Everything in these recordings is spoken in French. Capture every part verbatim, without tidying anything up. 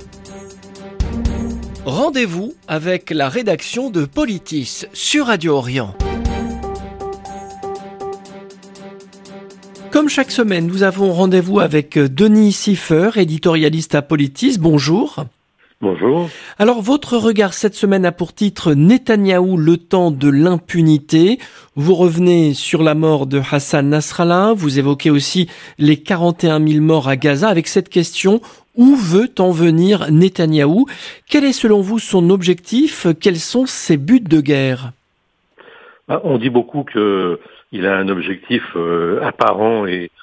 Rendez-vous avec la rédaction de Politis sur Radio Orient. Comme chaque semaine, nous avons rendez-vous avec Denis Siffer, éditorialiste à Politis. Bonjour. Bonjour. Alors, votre regard cette semaine a pour titre « Netanyahou, le temps de l'impunité ». Vous revenez sur la mort de Hassan Nasrallah. Vous évoquez aussi les quarante et un mille morts à Gaza avec cette question « Où veut en venir Netanyahou ?» Quel est selon vous son objectif ? Quels sont ses buts de guerre ? Ah, on dit beaucoup qu'il a un objectif euh, apparent et,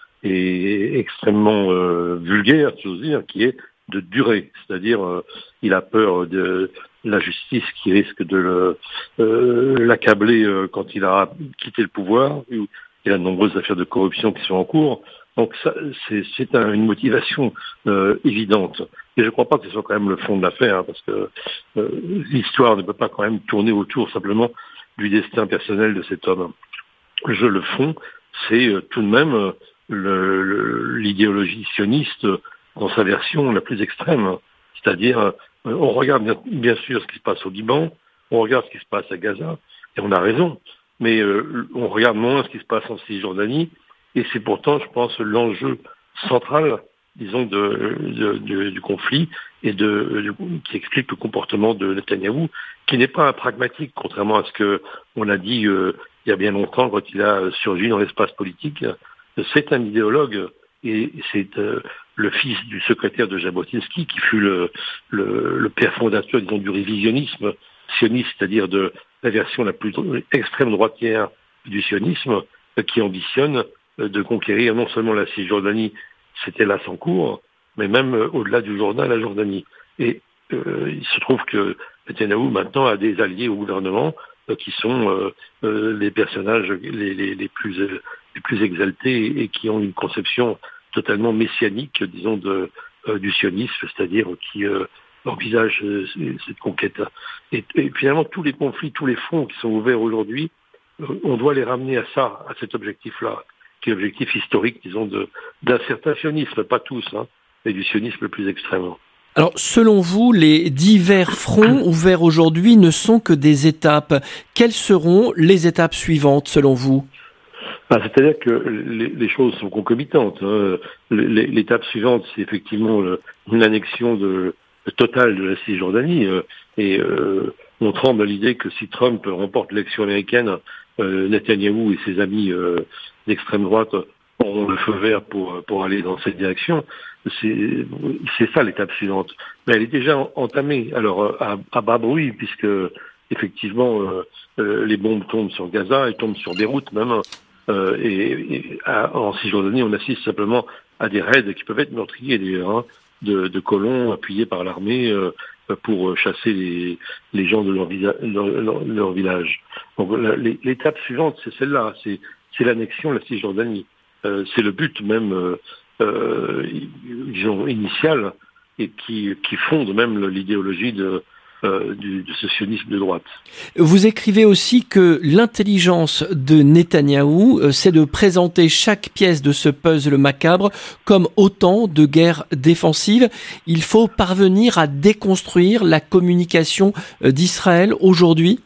et extrêmement euh, vulgaire, si j'ose dire, qui est de durer, c'est-à-dire euh, il a peur de la justice qui risque de le, euh, l'accabler euh, quand il aura quitté le pouvoir. Il y a de nombreuses affaires de corruption qui sont en cours, donc ça, c'est, c'est un, une motivation euh, évidente. Et je ne crois pas que ce soit quand même le fond de l'affaire, hein, parce que euh, l'histoire ne peut pas quand même tourner autour simplement du destin personnel de cet homme. Je, le fond, c'est euh, tout de même euh, le, le, l'idéologie sioniste dans sa version la plus extrême. C'est-à-dire, euh, on regarde bien, bien sûr ce qui se passe au Liban, on regarde ce qui se passe à Gaza, et on a raison, mais euh, on regarde moins ce qui se passe en Cisjordanie, et c'est pourtant, je pense, l'enjeu central, disons, de, de, de, du conflit, et de, de, qui explique le comportement de Netanyahou, qui n'est pas un pragmatique, contrairement à ce que on a dit euh, il y a bien longtemps, quand il a surgi dans l'espace politique. C'est un idéologue, et c'est euh, le fils du secrétaire de Jabotinsky, qui fut le, le, le père fondateur, disons, du révisionnisme sioniste, c'est-à-dire de la version la plus extrême droitière du sionisme, euh, qui ambitionne euh, de conquérir non seulement la Cisjordanie, c'était là sans cours, mais même euh, au-delà du Jourdain, la Jordanie. Et euh, il se trouve que Netanyahou maintenant a des alliés au gouvernement euh, qui sont euh, euh, les personnages les, les, les plus euh, les plus exaltés et qui ont une conception totalement messianique, disons, de, euh, du sionisme, c'est-à-dire qui euh, envisage euh, cette conquête. Et, et finalement, tous les conflits, tous les fronts qui sont ouverts aujourd'hui, euh, on doit les ramener à ça, à cet objectif-là, qui est l'objectif historique, disons, de, d'un certain sionisme, pas tous, hein, mais du sionisme le plus extrême. Alors, selon vous, les divers fronts ouverts aujourd'hui ne sont que des étapes. Quelles seront les étapes suivantes, selon vous ? Ah, c'est-à-dire que les, les choses sont concomitantes. Hein. L'étape suivante, c'est effectivement le, une annexion de, totale de la Cisjordanie. Euh, et euh, on tremble à l'idée que si Trump remporte l'élection américaine, euh, Netanyahou et ses amis euh, d'extrême droite auront le feu vert pour, pour aller dans cette direction. C'est, c'est ça l'étape suivante. Mais elle est déjà entamée. Alors, à, à bas bruit, puisque effectivement, euh, euh, les bombes tombent sur Gaza, elles tombent sur Beyrouth même. Euh, et, et à, en Cisjordanie, on assiste simplement à des raids qui peuvent être meurtriers d'ailleurs, hein, de, de colons appuyés par l'armée euh, pour chasser les, les gens de leur, visa, leur, leur, leur village. Donc la, l'étape suivante, c'est celle-là, c'est, c'est l'annexion de la Cisjordanie. Euh, c'est le but même, euh, euh, disons, initial et qui, qui fonde même l'idéologie de Euh, du, de ce sionisme de droite. Vous écrivez aussi que l'intelligence de Netanyahou, euh, c'est de présenter chaque pièce de ce puzzle macabre comme autant de guerres défensives. Il faut parvenir à déconstruire la communication euh, d'Israël aujourd'hui.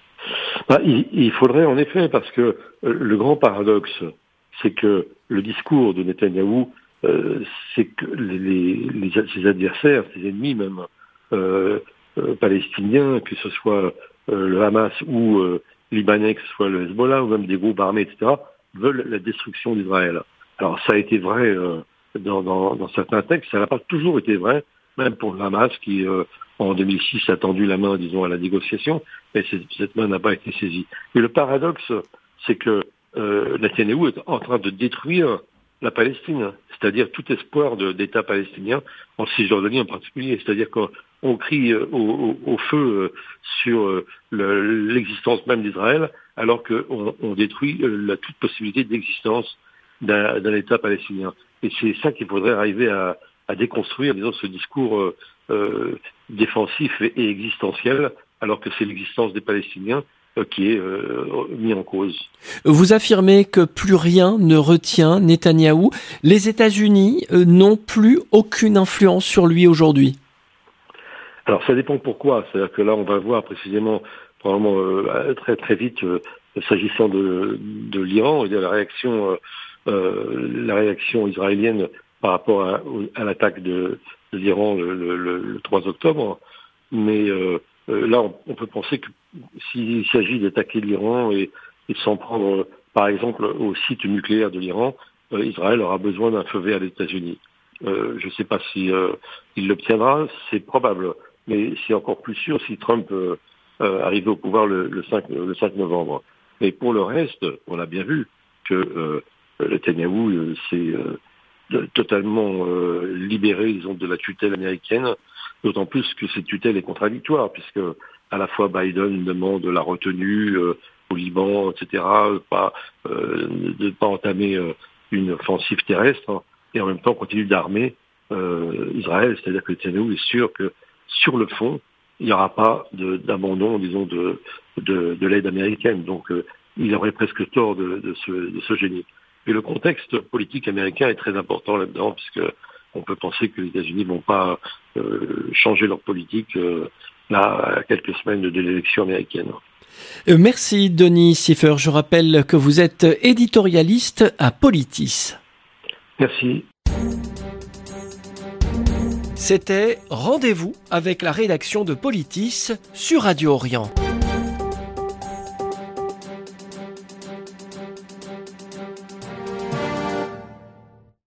Bah, il, il faudrait en effet, parce que euh, le grand paradoxe, c'est que le discours de Netanyahou, euh, c'est que les, les, ses adversaires, ses ennemis même, euh, Euh, palestiniens, que ce soit euh, le Hamas ou euh, libanais, que ce soit le Hezbollah ou même des groupes armés, et cetera, veulent la destruction d'Israël. Alors ça a été vrai euh, dans, dans, dans certains textes, ça n'a pas toujours été vrai, même pour le Hamas qui, euh, en deux mille six, a tendu la main, disons, à la négociation, mais cette main n'a pas été saisie. Et le paradoxe, c'est que euh, Netanyahou est en train de détruire la Palestine, c'est-à-dire tout espoir de, d'État palestinien, en Cisjordanie en particulier, c'est-à-dire qu'on crie au, au, au feu sur le, l'existence même d'Israël, alors qu'on on détruit la toute possibilité d'existence d'un, d'un État palestinien. Et c'est ça qu'il faudrait arriver à, à déconstruire, disons, ce discours euh, euh, défensif et, et existentiel, alors que c'est l'existence des Palestiniens qui est euh, mis en cause. Vous affirmez que plus rien ne retient Netanyahou. Les États-Unis euh, n'ont plus aucune influence sur lui aujourd'hui. Alors ça dépend pourquoi. C'est-à-dire que là, on va voir précisément, probablement euh, très très vite, euh, s'agissant de, de l'Iran, et de la réaction, euh, euh, la réaction israélienne par rapport à, à l'attaque de, de l'Iran le, le, le trois octobre. Mais euh, là, on, on peut penser que s'il s'agit d'attaquer l'Iran et, et de s'en prendre, par exemple, au site nucléaire de l'Iran, euh, Israël aura besoin d'un feu vert des États-Unis. Euh, je ne sais pas si euh, il l'obtiendra, c'est probable, mais c'est encore plus sûr si Trump euh, euh, arrivait au pouvoir le, le, cinq, le cinq novembre. Mais pour le reste, on a bien vu que euh, Netanyahou euh, s'est euh, totalement euh, libéré, disons, de la tutelle américaine, d'autant plus que cette tutelle est contradictoire, puisque à la fois Biden demande la retenue euh, au Liban, et cetera, pas, euh, de ne pas entamer euh, une offensive terrestre, hein, et en même temps continue d'armer euh, Israël, c'est-à-dire que Netanyahou est sûr que sur le fond, il n'y aura pas de, d'abandon, disons, de, de, de l'aide américaine. Donc, euh, il aurait presque tort de, de, se, de se gêner. Et le contexte politique américain est très important là-dedans, puisque on peut penser que les États-Unis vont pas euh, changer leur politique euh, là à quelques semaines de l'élection américaine. Euh, merci Denis Siffer. Je rappelle que vous êtes éditorialiste à Politis. Merci. C'était Rendez-vous avec la rédaction de Politis sur Radio Orient.